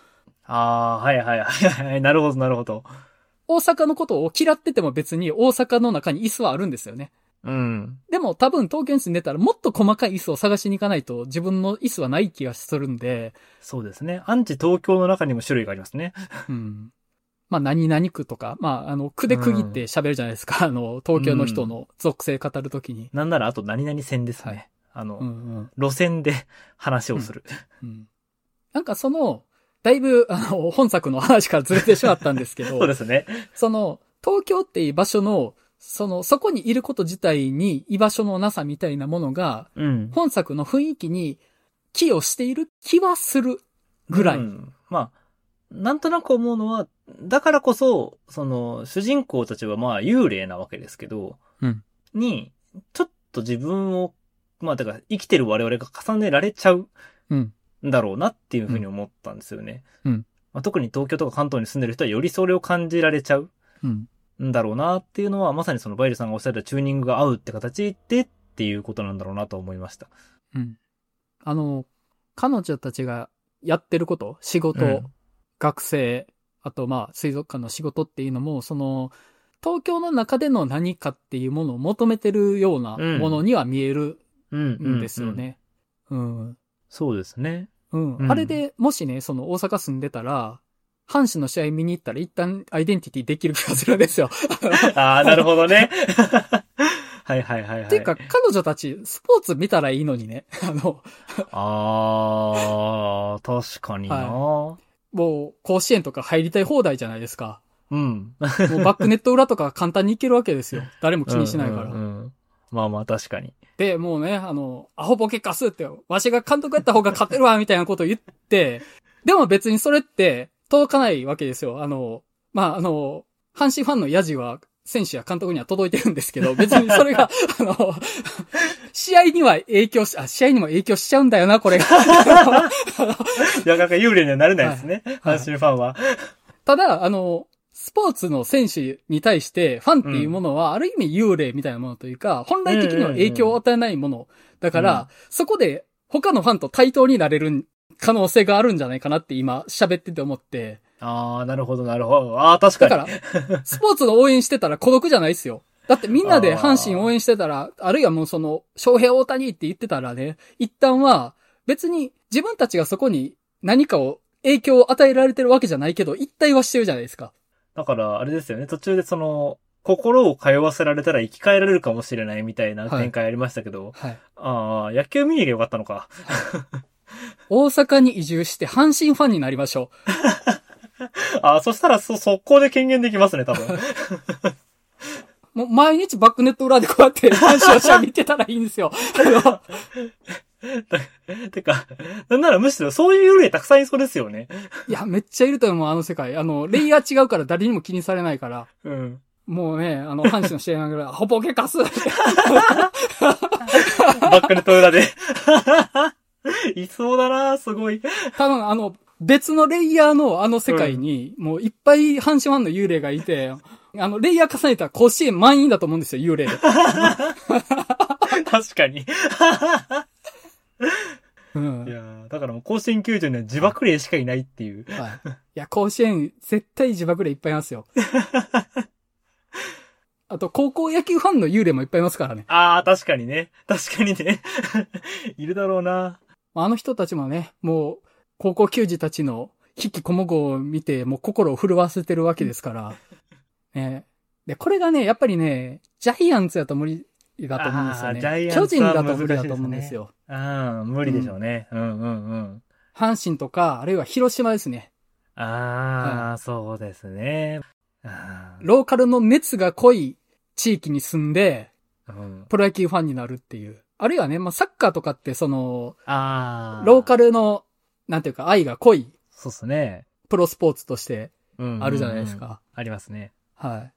なるほど、なるほど。 大阪のことを嫌ってても別に大阪の中に椅子はあるんですよね。でも多分東京に住んでたらもっと細かい椅子を探しに行かないと自分の椅子はない気がするんで。 そうですね。アンチ東京の中にも種類がありますね。 まあ何々区とか、まあ区で区切って喋るじゃないですか。東京の人の属性語るときに。 なんならあと何々線ですね。路線で話をする。 なんかだいぶ本作の話からずれてしまったんですけど。 そうですね。 東京っていう場所のそこにいること自体に居場所のなさみたいなものが、本作の雰囲気に寄与している気はするぐらい。 まあ、なんとなく思うのは、だからこそ、主人公たちはまあ幽霊なわけですけど、に、ちょっと自分を、まあだから生きてる我々が重ねられちゃうんだろうなっていうふうに思ったんですよね。特に東京とか関東に住んでる人はよりそれを感じられちゃうんだろうなっていうのは、まさにバイルさんがおっしゃったチューニングが合うって形でっていうことなんだろうなと思いました。 彼女たちがやってること、仕事、学生、あとまあ水族館の仕事っていうのも、東京の中での何かっていうものを求めてるようなものには見えるんですよね。 そうですね。 あれでもしね、大阪住んでたら、阪神の試合見に行ったら一旦アイデンティティできる気がするんですよ。 なるほどね。 っていうか、彼女たち、スポーツ見たらいいのにね。 確かにな、 もう、甲子園とか入りたい放題じゃないですか。もうバックネット裏とか簡単に行けるわけですよ。誰も気にしないから。 まあまあ確かに。 で、もうね、アホボケかすって、わしが監督やった方が勝てるわ、みたいなことを言って、でも別にそれって、届かないわけですよ。まあ、阪神ファンのヤジは、選手や監督には届いてるんですけど、別にそれが、試合にも影響しちゃうんだよな、これが。 いや、なんか幽霊にはなれないですね。阪神ファンは。 ただ、スポーツの選手に対して、ファンっていうものは、ある意味幽霊みたいなものというか、本来的には影響を与えないもの。だから、そこで、他のファンと対等になれるっ可能性があるんじゃないかなって今喋ってて思って。 ああ、なるほど、なるほど。ああ、確かに。 だから、スポーツの応援してたら孤独じゃないっすよ。だってみんなで阪神応援してたら、あるいはもう翔平大谷って言ってたらね、一旦は別に自分たちがそこに何かを影響を与えられてるわけじゃないけど、一体はしてるじゃないですか。 だから、あれですよね。途中で心を通わせられたら生き返られるかもしれないみたいな展開ありましたけど。 はい。 ああ、野球見に行けばよかったのか。 大阪に移住して阪神ファンになりましょう。ああ、そしたら速攻で権限できますね、多分。 もう毎日バックネット裏でこうやって阪神を試合見てたらいいんですよ。 てか、なんならむしろそういう幽霊たくさんいそうですよね。 いや、めっちゃいると思う、あの世界。レイヤー違うから誰にも気にされないから。 うん。 もうね、阪神の試合ながら、ほぼけかすバックネット裏で。いそうだな、すごい。 多分別のレイヤーの世界に、もういっぱい阪神ファンの幽霊がいて、レイヤー重ねたら甲子園満員だと思うんですよ、幽霊で。 確かに。 うん、 いやだからもう甲子園球場には自爆霊しかいないっていう。 はい。いや、甲子園絶対自爆霊いっぱいいますよ。あと、高校野球ファンの幽霊もいっぱいいますからね。 ああ、確かにね。確かにね。いるだろうな。 あの人たちもね、もう、高校球児たちの悲喜こもごを見て、もう心を震わせてるわけですから。ね。で、これがね、やっぱりね、ジャイアンツだと無理だと思うんですよね。 ジャイアン巨人ツはだと無理だと思うんですよ。 無理でしょうね。うん。 阪神とか、あるいは広島ですね。 はい、そうですね。 ローカルの熱が濃い地域に住んで、プロ野球ファンになるっていう。あるいはね、まあ、サッカーとかってローカルの、なんていうか、愛が濃い。 そうですね。 プロスポーツとしてあるじゃないですか。 ありますね。 はい。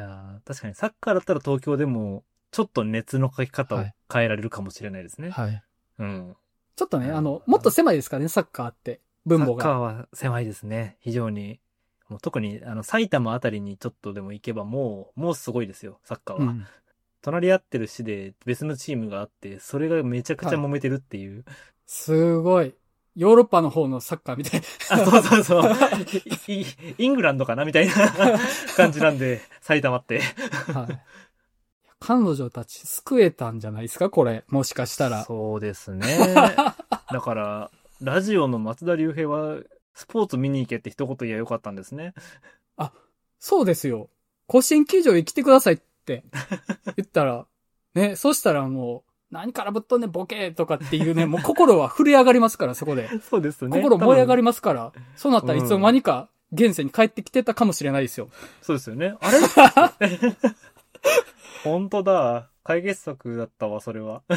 いや確かにサッカーだったら東京でも、ちょっと熱の書き方を変えられるかもしれないですね。 はい。 うん。 ちょっとね、もっと狭いですからね、サッカーって。分母が。 サッカーは狭いですね。非常に。もう特に、埼玉あたりにちょっとでも行けばもうすごいですよ、サッカーは。隣り合ってる市で別のチームがあって、それがめちゃくちゃ揉めてるっていう。 すごい。ヨーロッパの方のサッカーみたいな。そう。イングランドかなみたいな感じなんで、埼玉って。 はい。彼女たち救えたんじゃないですかこれ。もしかしたら。 そうですね。だから、ラジオの松田龍平は、スポーツ見に行けって一言言えばよかったんですね。 あ、そうですよ。甲子園球場へ来てくださいって言ったら、ね、そしたらもう、何からぶっとんねんボケとかっていうね、もう心は震え上がりますから、そこで。 そうですね。 心燃え上がりますから、そうなったらいつの間にか現世に帰ってきてたかもしれないですよ。 そうですよね。あれ本当だ。解決策だったわ、それは。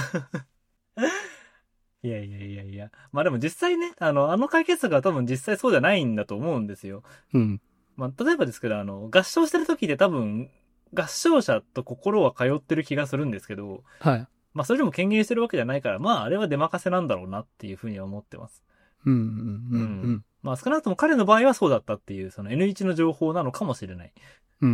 いや。まあでも実際ね、解決策は多分実際そうじゃないんだと思うんですよ。 うん。 まあ例えばですけど、合唱してる時で多分、合唱者と心は通ってる気がするんですけど、 はい。 まあそれでも権限してるわけじゃないから、まああれは出任せなんだろうなっていうふうには思ってます。まあ少なくとも彼の場合はそうだったっていう、その N1 の情報なのかもしれない。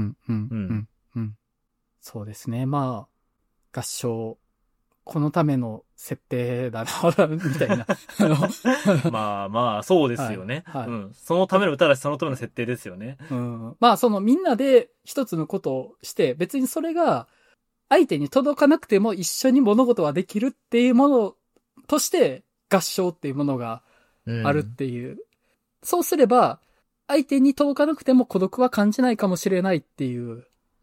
そうですね。まあ、合唱、このための設定だな、みたいな。 まあ、そうですよね。 はい。 そのための歌だし、そのための設定ですよね。 まあ、みんなで一つのことをして、別にそれが、相手に届かなくても一緒に物事はできるっていうものとして、合唱っていうものがあるっていう。そうすれば、相手に届かなくても孤独は感じないかもしれないっていう。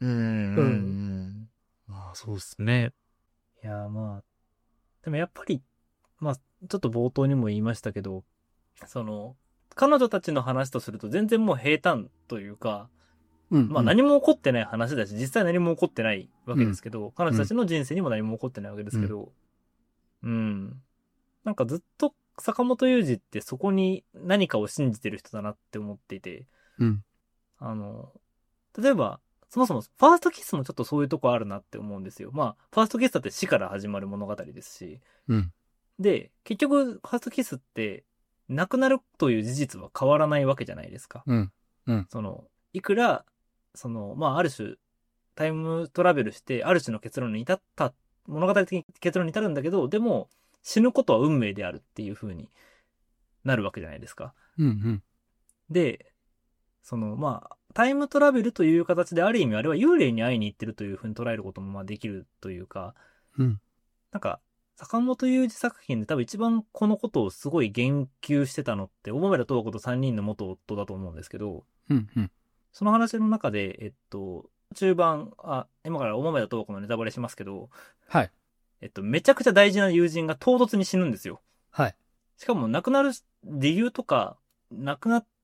まあ、そうですね。いや、まあ、でもやっぱり、まあ、ちょっと冒頭にも言いましたけど、彼女たちの話とすると全然もう平坦というか、まあ何も起こってない話だし、実際何も起こってないわけですけど、彼女たちの人生にも何も起こってないわけですけど、なんかずっと坂本雄二ってそこに何かを信じてる人だなって思っていて、例えば、そもそもファーストキスもちょっとそういうとこあるなって思うんですよ。まあ、ファーストキスだって死から始まる物語ですし、で、結局、ファーストキスって、亡くなるという事実は変わらないわけじゃないですか。いくら、まあ、ある種、タイムトラベルして、ある種の結論に至った、物語的に結論に至るんだけど、でも、死ぬことは運命であるっていう風になるわけじゃないですか。 うんうん。 で、タイムトラベルという形である意味あれは幽霊に会いに行ってるというふうに捉えることもまあできるというか、 うん。 なんか、坂本雄二作品で多分一番このことをすごい言及してたのって、小野寺十和子と3人の元夫だと思うんですけど、 うんうん。 その話の中で、中盤、今から小野寺十和子のネタバレしますけど、 はい。 めちゃくちゃ大事な友人が唐突に死ぬんですよ。 はい。 しかも亡くなる理由とか、亡くなった、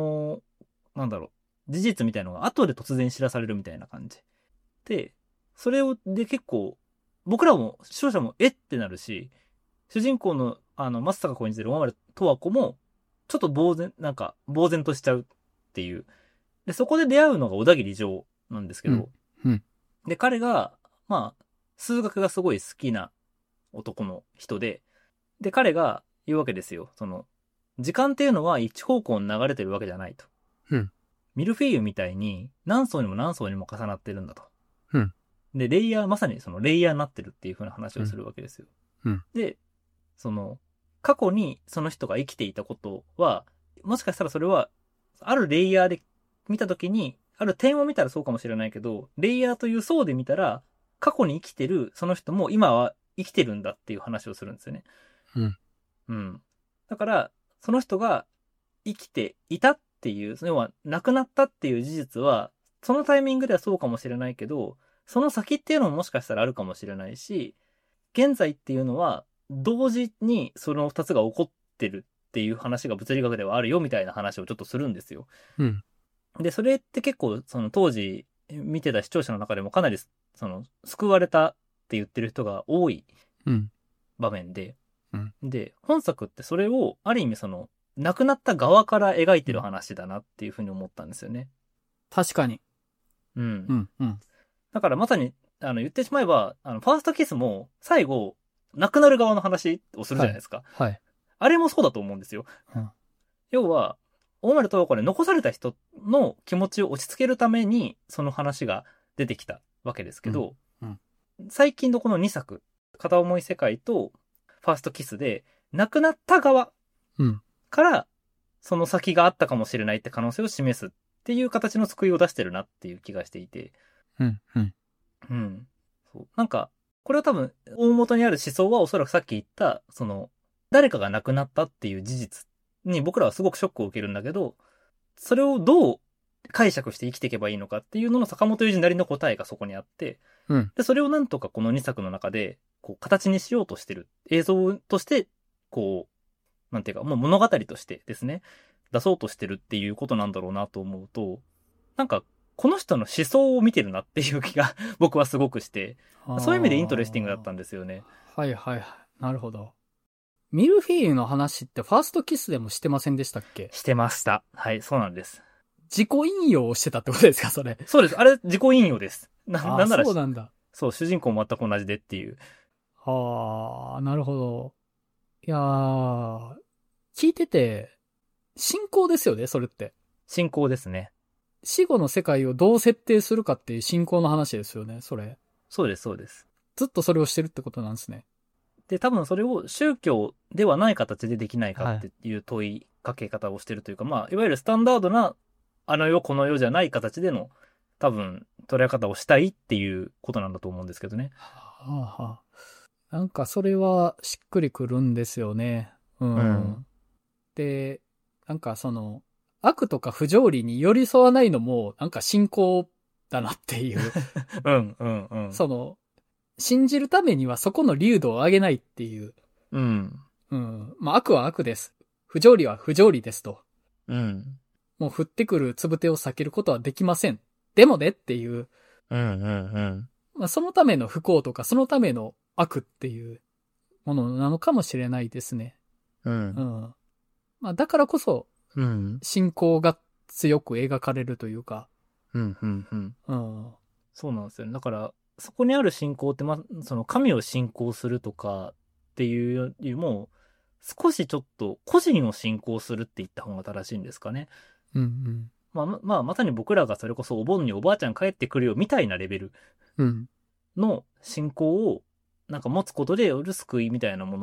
事実みたいなのが後で突然知らされるみたいな感じ。で、それで結構、僕らも、視聴者も、えってなるし、主人公の、松坂子演じてる小野寺十和子も、ちょっと呆然としちゃうっていう。で、そこで出会うのが小田切丈なんですけど、 うん。 で、彼が、数学がすごい好きな男の人で、で、彼が言うわけですよ。時間っていうのは一方向に流れてるわけじゃないと。 うん。 ミルフィーユみたいに何層にも何層にも重なってるんだと。 うん。 で、まさにそのレイヤーになってるっていう風な話をするわけですよ。 うん。 で、過去にその人が生きていたことは、もしかしたらそれは、あるレイヤーで見たときに、ある点を見たらそうかもしれないけど、レイヤーという層で見たら、過去に生きてるその人も今は生きてるんだっていう話をするんですよね。 うん。 うん。だから、その人が生きていたっていう、要は亡くなったっていう事実は、そのタイミングではそうかもしれないけど、その先っていうのももしかしたらあるかもしれないし、現在っていうのは、同時にその二つが起こってるっていう話が物理学ではあるよみたいな話をちょっとするんですよ。 うん。 で、それって結構、当時見てた視聴者の中でもかなり、救われたって言ってる人が多いうん。 場面で、 うん。 で、本作ってそれを、ある意味亡くなった側から描いてる話だなっていうふうに思ったんですよね。 確かに。 うん。 うん。うん。 だからまさに、言ってしまえば、ファーストキスも、最後、亡くなる側の話をするじゃないですか。 はい。 あれもそうだと思うんですよ。 うん。 要は、大丸十和子で残された人の気持ちを落ち着けるために、その話が出てきたわけですけど、 うん最近のこの2作、片思い世界と、ファーストキスで、亡くなった側うん。 から、その先があったかもしれないって可能性を示すっていう形の救いを出してるなっていう気がしていて。 うん。うん。 うん。そうなんか、これは多分、大元にある思想はおそらくさっき言った、誰かが亡くなったっていう事実に僕らはすごくショックを受けるんだけど、それをどう解釈して生きていけばいいのかっていうのの坂本龍二なりの答えがそこにあって、 うん。 で、それをなんとかこの2作の中で、形にしようとしてる。映像として、なんていうか、もう物語としてですね、出そうとしてるっていうことなんだろうなと思うと、なんか、この人の思想を見てるなっていう気が僕はすごくして、そういう意味でイントレスティングだったんですよね。 はいはいはい。なるほど。ミルフィーユの話ってファーストキスでもしてませんでしたっけ？ してました。はい、そうなんです。 自己引用をしてたってことですか、それ。 そうです。あれ、自己引用です。なんなら、 そうなんだ。 そう、主人公も全く同じでっていう。 はあ、なるほど。いやー、聞いてて、信仰ですよね、それって。 信仰ですね。 死後の世界をどう設定するかっていう信仰の話ですよね、それ。 そうです、そうです。 ずっとそれをしてるってことなんですね。 で、多分それを宗教ではない形でできないかっていう問いかけ方をしてるというか、いわゆるスタンダードな、あの世この世じゃない形での、多分、捉え方をしたいっていうことなんだと思うんですけどね。 はあはあ、なんかそれはしっくりくるんですよね。うん。で、なんか悪とか不条理に寄り添わないのも、なんか信仰だなっていう。 うん、うん、うん。 信じるためにはそこの流度を上げないっていう。 うん。 うん。悪は悪です。不条理は不条理ですと。 うん。 もう降ってくるつぶてを避けることはできません。でもねっていう。 うん、うん。 そのための不幸とか、そのための悪っていうものなのかもしれないですね。 うん。 だからこそ、 うん。 信仰が強く描かれるというか。 うん、うん、うん。そうなんですよね。だから、そこにある信仰って、神を信仰するとかっていうよりも、少しちょっと個人を信仰するって言った方が正しいんですかね。 うんうん。 まさに僕らがそれこそお盆におばあちゃん帰ってくるよみたいなレベルの信仰をなんか持つことでよる救いみたいなもの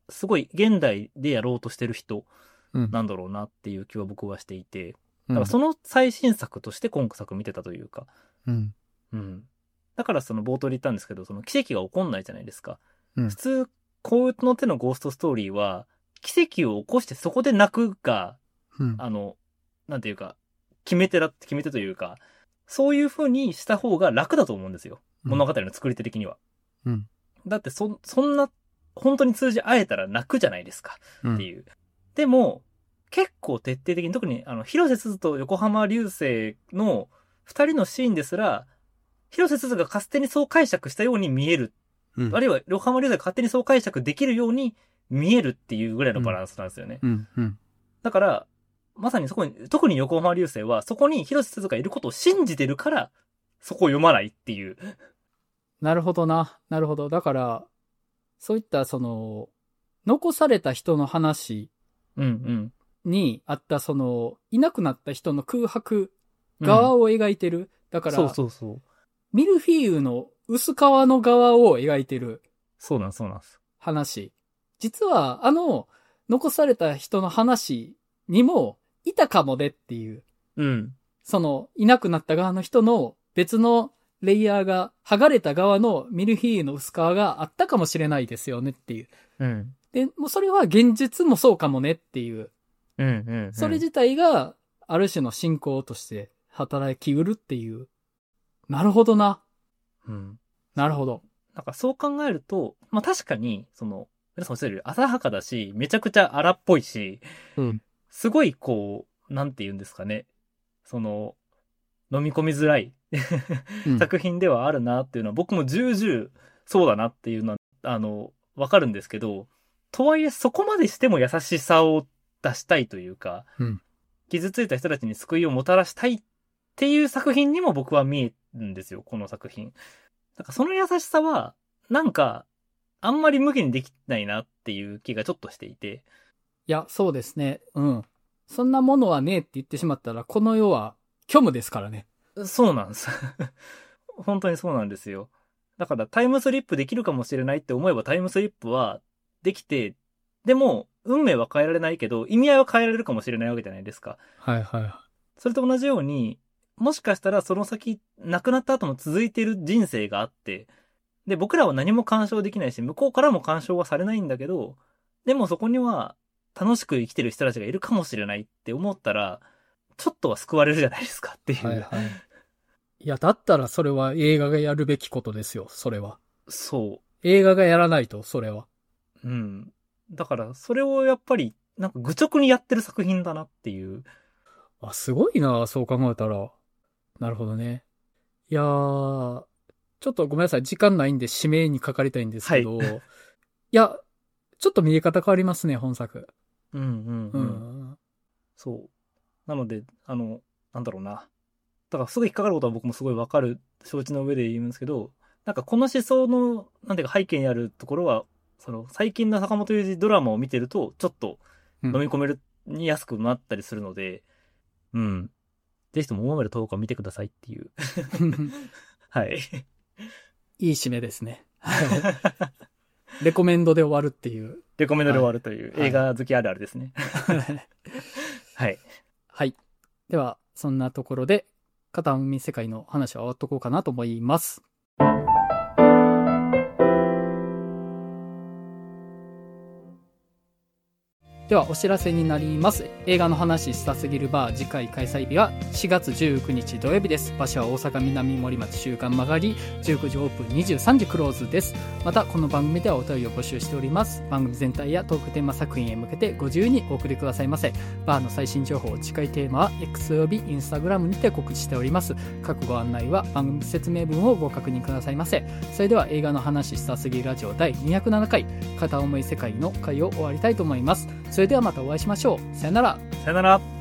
すごい現代でやろうとしてる人うん。 なんだろうなっていう気は僕はしていて、 うんだからその最新作として今作見てたというか、 うん。 うん。だからその冒頭で言ったんですけど、その奇跡が起こんないじゃないですか。 うん普通、こういうの手のゴーストストーリーは、奇跡を起こしてそこで泣くが、 うん。 なんていうか、決め手というか、そういう風にした方が楽だと思うんですよ。物語の作り手的には。 うん。 だってそんな、本当に通じ合えたら泣くじゃないですか。っていう。でも、結構徹底的に、特に広瀬すずと横浜流星の二人のシーンですら、広瀬すずが勝手にそう解釈したように見える。 うん。 あるいは横浜流星が勝手にそう解釈できるように見えるっていうぐらいのバランスなんですよね。 うん。うん。 だから、まさにそこに、特に横浜流星は、そこに広瀬すずがいることを信じてるから、そこを読まないっていう。 なるほどな。なるほど。だから、そういった残された人の話うんにあったいなくなった人の空白側を描いてる。だから、 そう。 ミルフィーユの薄皮の側を描いてるそうなんです。 話。実は、残された人の話にもいたかもねっていう。 うん。 いなくなった側の人の別のレイヤーが、剥がれた側のミルフィーユの薄皮があったかもしれないですよねっていう。 うん。 で、もうそれは現実もそうかもねっていう。それ自体が、ある種の信仰として働きうるっていう。なるほどな。 うん。 なるほど。 なんかそう考えると、まあ確かに、皆さんおっしゃるように浅はかだし、めちゃくちゃ荒っぽいし、 うん。 すごいなんて言うんですかね。飲み込みづらい作品ではあるなっていうのは、僕も重々そうだなっていうのは、わかるんですけど、とはいえそこまでしても優しさを出したいというか、傷ついた人たちに救いをもたらしたいっていう作品にも僕は見えるんですよ、この作品。だからその優しさは、なんか、あんまり無限にできないなっていう気がちょっとしていて。 いや、そうですね。うん。そんなものはねえって言ってしまったら、この世は虚無ですからね。 そうなんです。本当にそうなんですよ。だからタイムスリップできるかもしれないって思えばタイムスリップはできて、でも、運命は変えられないけど、意味合いは変えられるかもしれないわけじゃないですか。 はいはい。 それと同じように、もしかしたらその先、亡くなった後も続いている人生があって、で、僕らは何も干渉できないし、向こうからも干渉はされないんだけど、でもそこには楽しく生きてる人たちがいるかもしれないって思ったら、ちょっとは救われるじゃないですかっていう。 はいはい。いや、だったらそれは映画がやるべきことですよ、それは。 そう。 映画がやらないと、それは。 うん。だから、それをやっぱり、なんか愚直にやってる作品だなっていう。 あ、すごいな、そう考えたら。なるほどね。いやー、ちょっとごめんなさい、時間ないんで締めにかかりたいんですけど、いや、ちょっと見え方変わりますね、本作。 そう。なので、なんだろうな。だからすぐ引っかかることは僕もすごいわかる、承知の上で言うんですけど、なんかこの思想の、なんていうか背景にあるところは、最近の坂本龍二ドラマを見てると、ちょっと飲み込めるにやすくなったりするので、ぜひとも大豆田十日を見てくださいっていう。はい。 いい締めですね。レコメンドで終わるっていう。 レコメンドで終わるという、映画好きあるあるですね。はい。 はい。では、そんなところで、片海世界の話は終わっとこうかなと思います。ではお知らせになります。映画の話したすぎるバー次回開催日は4月19日土曜日です。場所は大阪南森町週刊曲がり、19時オープン23時クローズです。またこの番組ではお便りを募集しております。番組全体やトークテーマ作品へ向けてご自由にお送りくださいませ。バーの最新情報、次回テーマは X および Instagram にて告知しております。各ご案内は番組説明文をご確認くださいませ。それでは映画の話したすぎるラジオ第207回片思い世界の回を終わりたいと思います。それではまたお会いしましょう。さよなら。 さよなら。